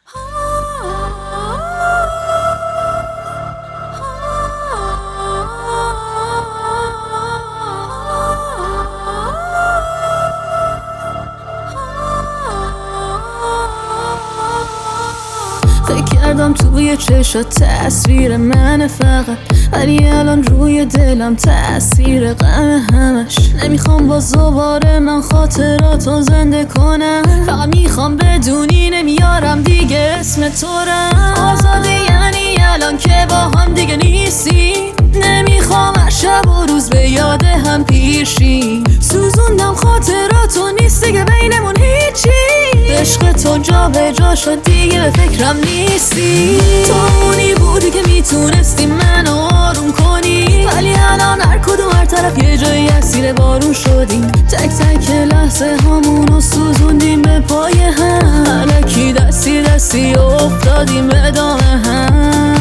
فکر کردم توی چشات تصویر منه فقط، ولی الان روی دلم تأثیر غم همش. نمیخوام باز دوباره من خاطراتو زنده کنم، فقط میخوام بدونی نمیارم دیگه اسم تو رم. آزادی یعنی الان که با هم دیگه نیستی، نمیخوام هر شب و روز به یاد هم پیشی. سوزوندم خاطراتو نیست دیگه بینمون هیچی، عشق تو جا به جا شد دیگه به فکرم نیستی. تو اونی بودی که میتونستی منو آروم کنی، ولی الان هر کدوم هر طرف یه جایی اسیر بارون شدیم. تک تک لحظه هامونو سوزوندیم به پای هم، الکی دستی دستی افتادیم به دام هم.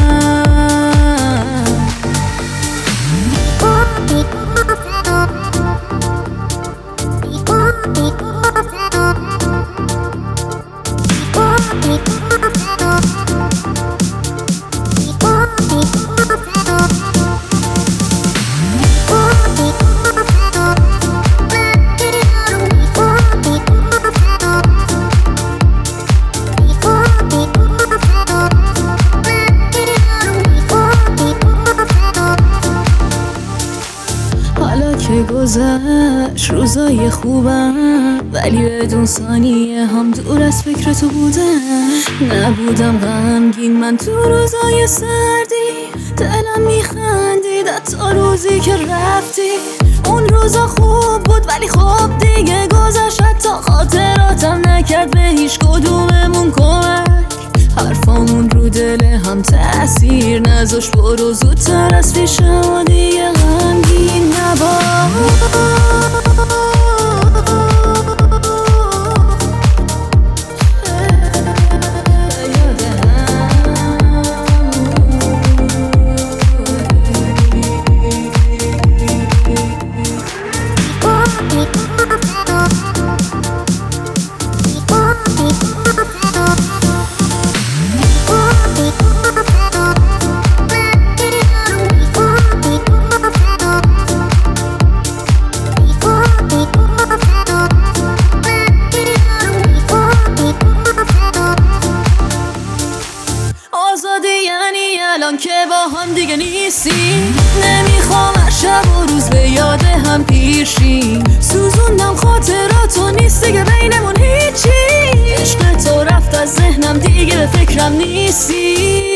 حالا که گذشت روزای خوبم، ولی بدون ثانیه هم دور از فکر تو بودم. نبودم غمگین من تو روزای سردی، دلم میخندید حتی روزی که رفتی. اون روزا خوب بود ولی خب دیگه گذشت، حتی خاطراتم نکرد به هیچ کدوممون کمک. حرفامون رو دل هم تأثیر نذاشت، برو زودتر از پیشم و دیگه غمگین نباش. آزادی یعنی الان که با هم دیگه نیستی، نمیخوام هر شب و روز به یاد هم پیشی. سوزوندم خاطراتو نیست دیگه بینمون هیچی، عشق تو رفت از ذهنم دیگه به فکرم نیستی.